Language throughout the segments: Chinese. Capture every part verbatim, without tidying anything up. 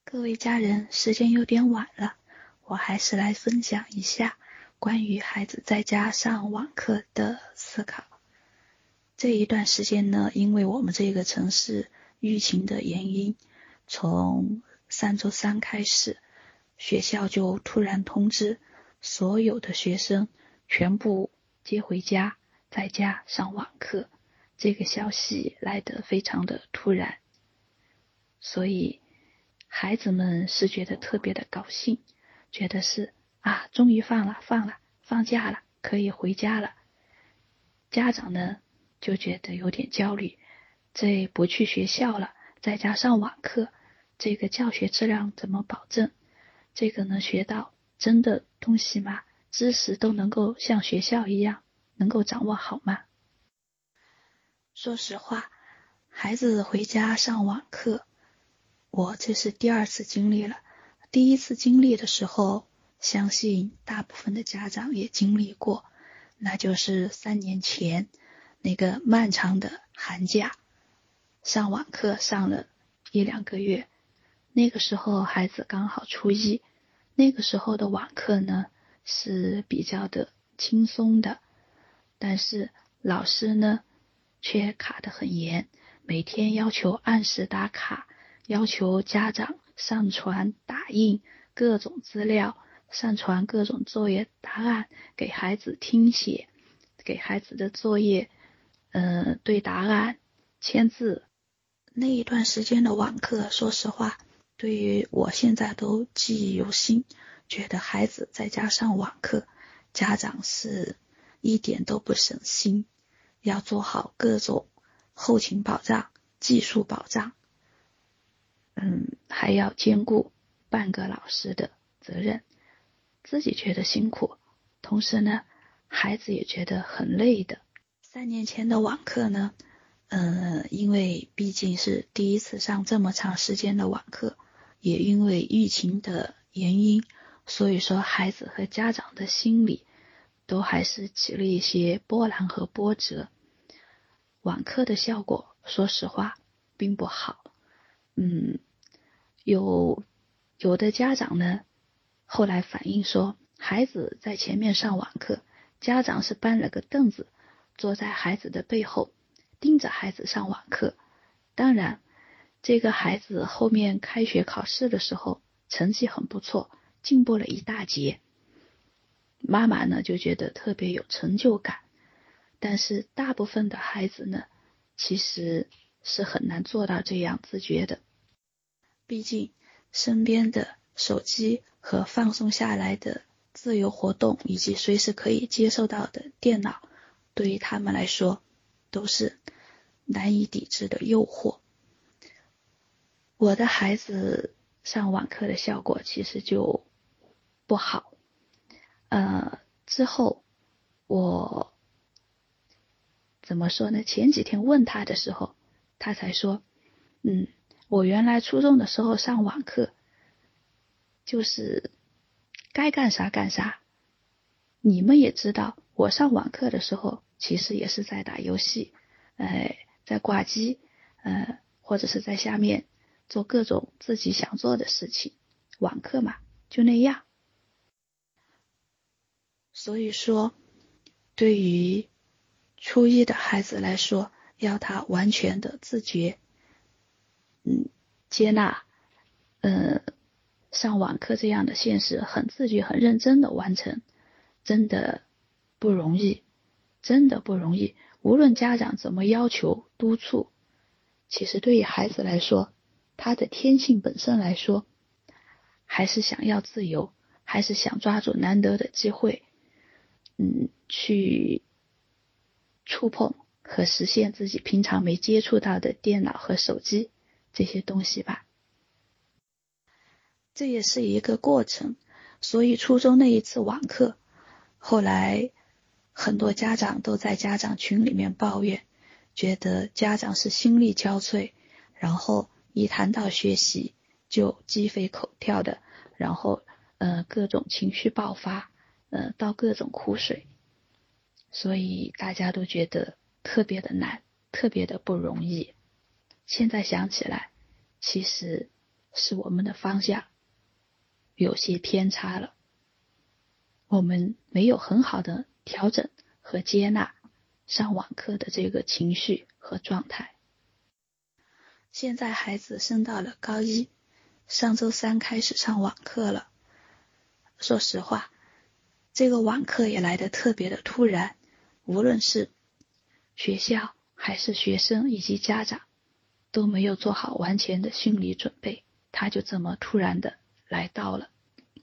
各位家人，时间有点晚了，我还是来分享一下关于孩子在家上网课的思考。这一段时间呢，因为我们这个城市疫情的原因，从上周三开始，学校就突然通知所有的学生全部接回家，在家上网课。这个消息来得非常的突然，所以孩子们是觉得特别的高兴，觉得是啊，终于放了放了放假了，可以回家了。家长呢就觉得有点焦虑，这不去学校了，在家上网课，这个教学质量怎么保证？这个能学到真的东西吗？知识都能够像学校一样能够掌握好吗？说实话，孩子回家上网课，我这是第二次经历了。第一次经历的时候，相信大部分的家长也经历过，那就是三年前那个漫长的寒假，上网课上了一两个月。那个时候孩子刚好初一，那个时候的网课呢是比较的轻松的，但是老师呢却卡得很严，每天要求按时打卡，要求家长上传打印各种资料，上传各种作业答案给孩子听写，给孩子的作业呃对答案签字。那一段时间的网课，说实话对于我现在都记忆犹新，觉得孩子在家上网课，家长是一点都不省心，要做好各种后勤保障、技术保障，嗯，还要兼顾半个老师的责任，自己觉得辛苦，同时呢，孩子也觉得很累的。三年前的网课呢，呃，因为毕竟是第一次上这么长时间的网课，也因为疫情的原因，所以说孩子和家长的心理都还是起了一些波澜和波折。网课的效果，说实话，并不好。嗯，有有的家长呢，后来反映说，孩子在前面上网课，家长是搬了个凳子，坐在孩子的背后，盯着孩子上网课。当然，这个孩子后面开学考试的时候，成绩很不错，进步了一大截。妈妈呢就觉得特别有成就感。但是大部分的孩子呢，其实是很难做到这样自觉的。毕竟身边的手机和放松下来的自由活动，以及随时可以接受到的电脑，对于他们来说都是难以抵制的诱惑。我的孩子上网课的效果其实就不好。呃，之后我怎么说呢？前几天问他的时候，他才说，嗯，我原来初中的时候上网课，就是该干啥干啥。你们也知道，我上网课的时候，其实也是在打游戏，呃，在挂机，呃，或者是在下面做各种自己想做的事情。网课嘛，就那样。所以说，对于初一的孩子来说，要他完全的自觉，嗯，接纳，呃，上网课这样的现实，很自觉、很认真的完成，真的不容易，真的不容易。无论家长怎么要求、督促，其实对于孩子来说，他的天性本身来说，还是想要自由，还是想抓住难得的机会，嗯，去触碰和实现自己平常没接触到的电脑和手机这些东西吧。这也是一个过程，所以初中那一次网课，后来很多家长都在家长群里面抱怨，觉得家长是心力交瘁，然后一谈到学习就鸡飞狗跳的，然后呃各种情绪爆发，呃倒各种苦水，所以大家都觉得特别的难，特别的不容易。现在想起来，其实是我们的方向有些偏差了，我们没有很好的调整和接纳上网课的这个情绪和状态。现在孩子升到了高一，上周三开始上网课了。说实话，这个网课也来得特别的突然，无论是学校还是学生以及家长都没有做好完全的心理准备，他就这么突然的来到了。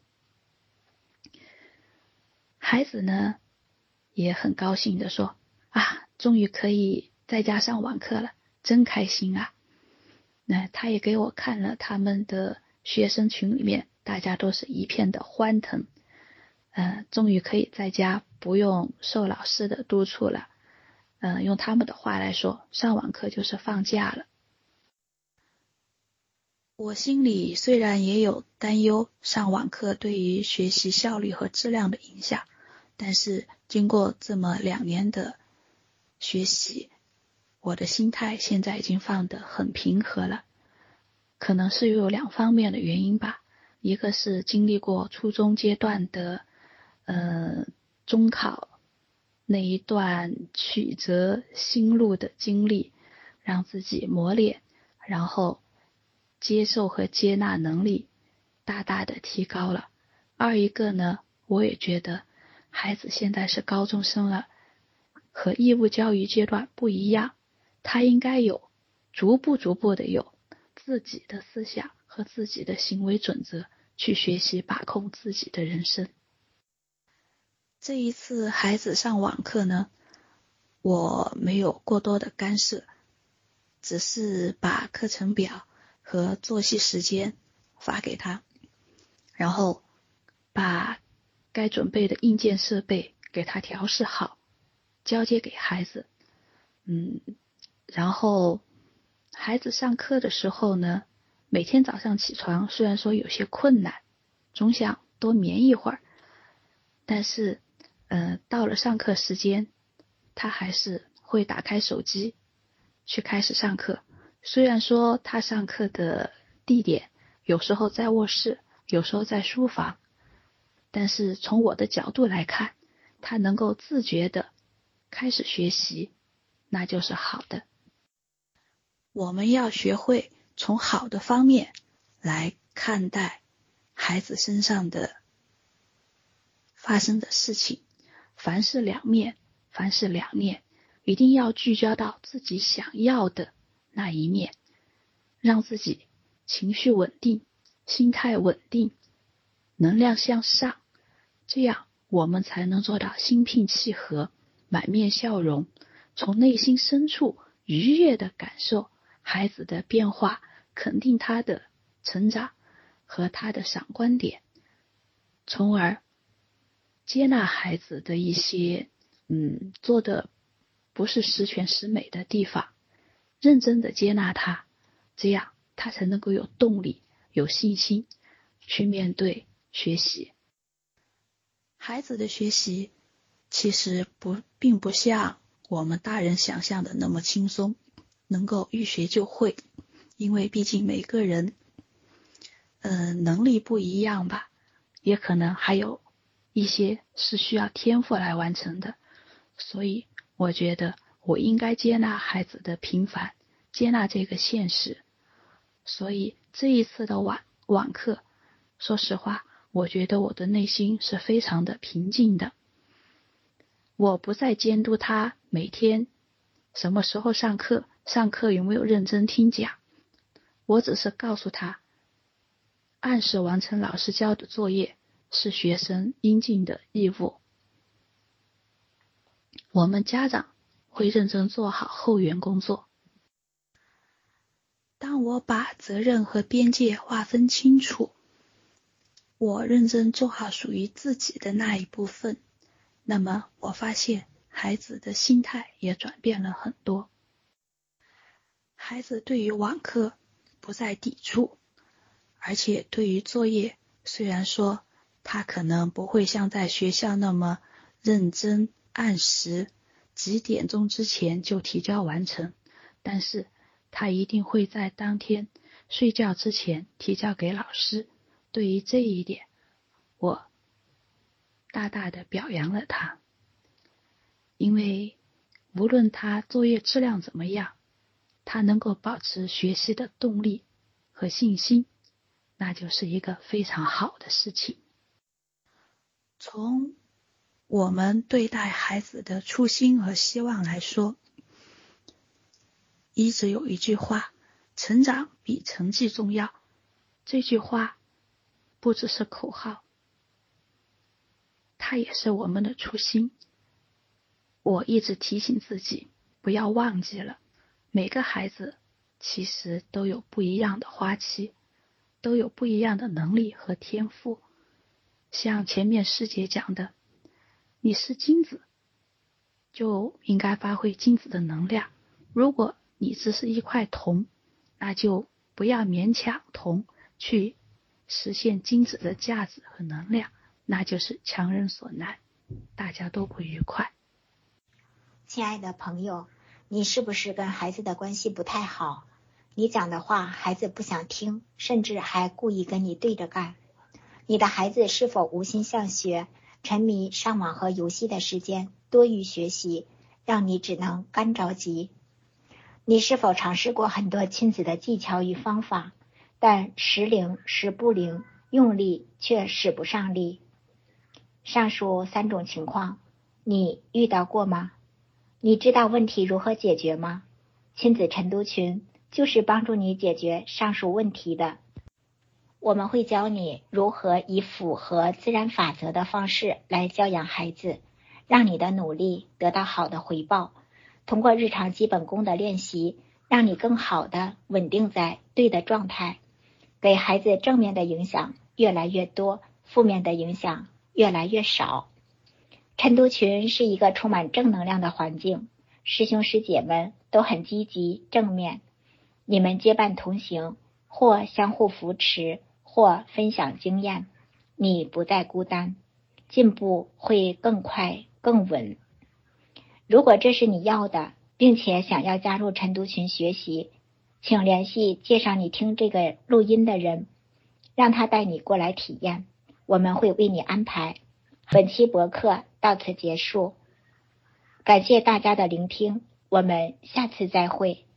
孩子呢也很高兴的说啊，终于可以在家上网课了，真开心啊。那他也给我看了他们的学生群里面，大家都是一片的欢腾，呃，终于可以在家不用受老师的督促了，呃，用他们的话来说，上网课就是放假了。我心里虽然也有担忧上网课对于学习效率和质量的影响，但是经过这么两年的学习，我的心态现在已经放得很平和了。可能是有两方面的原因吧，一个是经历过初中阶段的呃中考那一段曲折心路的经历，让自己磨练，然后接受和接纳能力大大的提高了。二一个呢，我也觉得孩子现在是高中生了，和义务教育阶段不一样，他应该有逐步逐步的有自己的思想和自己的行为准则，去学习把控自己的人生。这一次孩子上网课呢，我没有过多的干涉，只是把课程表和作息时间发给他，然后把该准备的硬件设备给他调试好，交接给孩子。嗯，然后孩子上课的时候呢，每天早上起床虽然说有些困难，总想多眠一会儿，但是呃，到了上课时间，他还是会打开手机去开始上课。虽然说他上课的地点有时候在卧室，有时候在书房，但是从我的角度来看，他能够自觉的开始学习，那就是好的。我们要学会从好的方面来看待孩子身上的发生的事情，凡事两面，凡事两面，一定要聚焦到自己想要的那一面，让自己情绪稳定，心态稳定，能量向上，这样我们才能做到心平气和，满面笑容，从内心深处愉悦的感受孩子的变化，肯定他的成长和他的闪光点，从而接纳孩子的一些嗯做的不是十全十美的地方，认真的接纳他，这样他才能够有动力有信心去面对学习。孩子的学习其实不并不像我们大人想象的那么轻松，能够一学就会，因为毕竟每个人呃能力不一样吧，也可能还有一些是需要天赋来完成的，所以我觉得我应该接纳孩子的平凡，接纳这个现实。所以这一次的网网课，说实话，我觉得我的内心是非常的平静的。我不再监督他每天什么时候上课，上课有没有认真听讲，我只是告诉他，按时完成老师交的作业是学生应尽的义务，我们家长会认真做好后援工作。当我把责任和边界划分清楚，我认真做好属于自己的那一部分，那么我发现孩子的心态也转变了很多。孩子对于网课不再抵触，而且对于作业，虽然说他可能不会像在学校那么认真按时几点钟之前就提交完成，但是他一定会在当天睡觉之前提交给老师。对于这一点，我大大的表扬了他，因为无论他作业质量怎么样，他能够保持学习的动力和信心，那就是一个非常好的事情。从我们对待孩子的初心和希望来说，一直有一句话，成长比成绩重要。这句话不只是口号，它也是我们的初心。我一直提醒自己，不要忘记了，每个孩子其实都有不一样的花期，都有不一样的能力和天赋。像前面师姐讲的，你是金子，就应该发挥金子的能量。如果你只是一块铜，那就不要勉强铜去实现金子的价值和能量，那就是强人所难，大家都不愉快。 亲爱的朋友，你是不是跟孩子的关系不太好？你讲的话孩子不想听，甚至还故意跟你对着干。你的孩子是否无心向学，沉迷上网和游戏的时间多于学习，让你只能干着急？你是否尝试过很多亲子的技巧与方法，但时灵时不灵，用力却使不上力？上述三种情况，你遇到过吗？你知道问题如何解决吗？亲子晨读群就是帮助你解决上述问题的。我们会教你如何以符合自然法则的方式来教养孩子，让你的努力得到好的回报。通过日常基本功的练习，让你更好的稳定在对的状态，给孩子正面的影响越来越多，负面的影响越来越少。晨读群是一个充满正能量的环境，师兄师姐们都很积极正面，你们结伴同行，或相互扶持，或分享经验，你不再孤单，进步会更快更稳。如果这是你要的，并且想要加入晨读群学习，请联系介绍你听这个录音的人，让他带你过来体验，我们会为你安排。本期博客到此结束，感谢大家的聆听，我们下次再会。